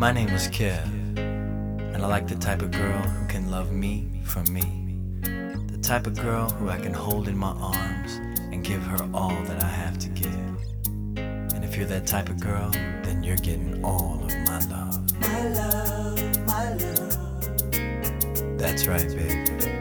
My name is Kev, and I like the type of girl who can love me for me. The type of girl who I can hold in my arms and give her all that I have to give. And if you're that type of girl, then you're getting all of my love. My love, my love. That's right, baby.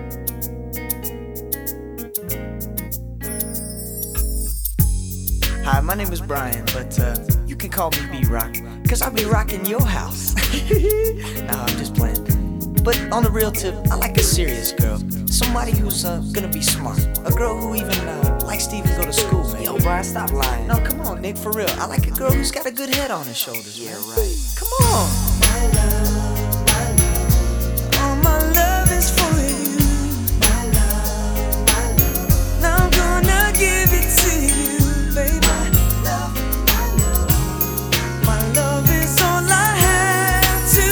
Hi, my name is Brian, but you can call me B-Rock, cause I'll be rocking your house. Nah, I'm just playing. But on the real tip, I like a serious girl. Somebody who's gonna be smart. A girl who even likes to even go to school, man. Yo, Brian, stop lying. No, come on, Nick, for real. I like a girl who's got a good head on her shoulders, Yeah, man. right. Come on. All my love is for you. Now I'm gonna give it to you, baby. My love is all I have to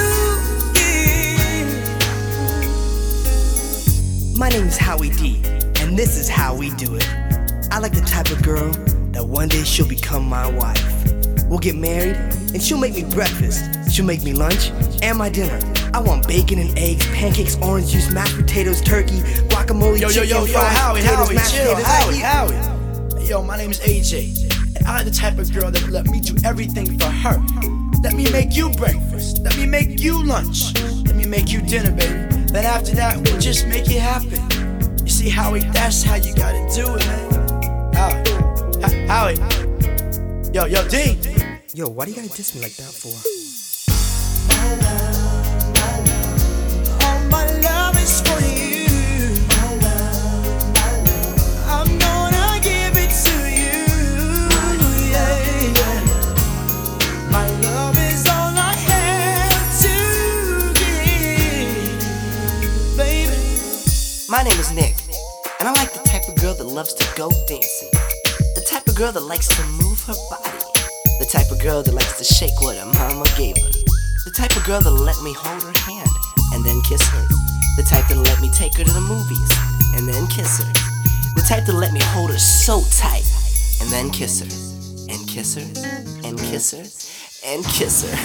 give. My name is Howie D, and this is how we do it. I like the type of girl that one day she'll become my wife. We'll get married, and she'll make me breakfast. She'll make me lunch and my dinner. I want bacon and eggs, pancakes, orange juice, mashed potatoes, turkey, guacamole, chicken, fries, Howie, mashed chill, potatoes. Howie. Yo, my name is AJ, and I like the type of girl that will let me do everything for her. Let me make you breakfast, let me make you lunch, let me make you dinner, baby. Then after that, we'll just make it happen. You see, Howie, that's how you gotta do it, man. Howie. Yo, D. Yo, why do you gotta diss me like that for? All my love is for you. I'm gonna give it to you. Yeah. My love is all I have to give, baby. My name is Nick, and I like the type of girl that loves to go dancing. The type of girl that likes to move her body. The type of girl that likes to shake what her mama gave her. The type of girl that'll let me hold her hand and then kiss her. The type that'll let me take her to the movies and then kiss her. The type that'll let me hold her so tight and then kiss her. And kiss her, and kiss her, and kiss her.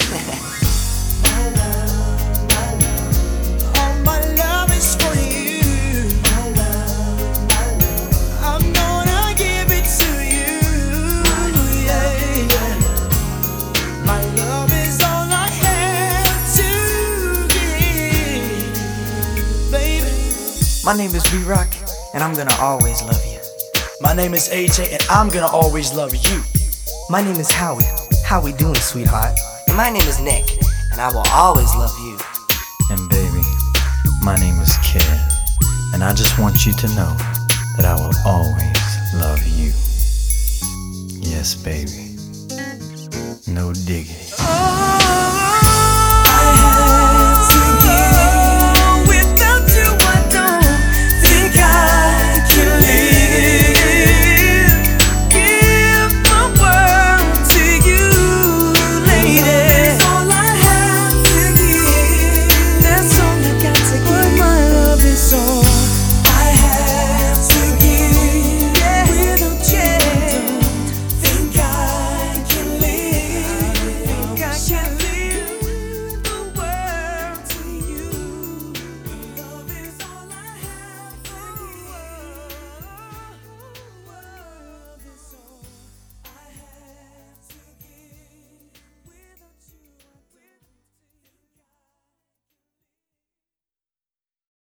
All my love is for you. I'm gonna give it to you. Yeah. My love is all I have to give, baby. My name is B-Rock, and I'm gonna always love you. My name is AJ, and I'm gonna always love you. My name is Howie. How we doing, sweetheart? And my name is Nick, and I will always love you. And baby, my name is Kev, and I just want you to know that I will always love you. Yes, baby. No diggity. Oh.